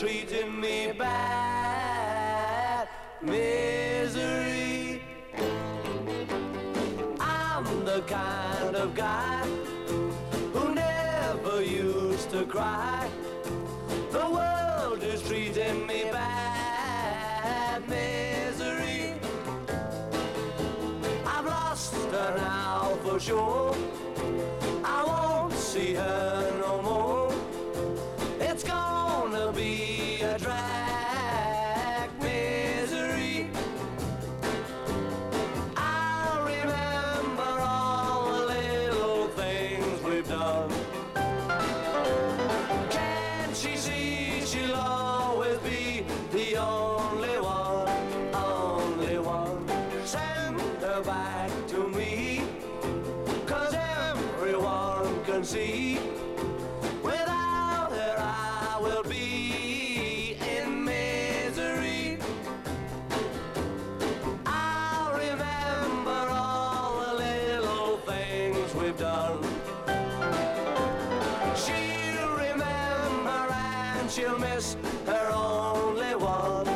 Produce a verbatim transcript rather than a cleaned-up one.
treating me bad. Misery. I'm the kind of guy who never used to cry. The world is treating me bad. Misery. I've lost her now for sure. I won't see her no more. It's gonna be a drag. Misery. I'll remember all the little things we've done. Can't she see she'll always be the only one, only one? Send her back to me, 'cause everyone can see without her I will be in misery. I'll remember all the little things we've done. She'll remember and she'll miss her only one.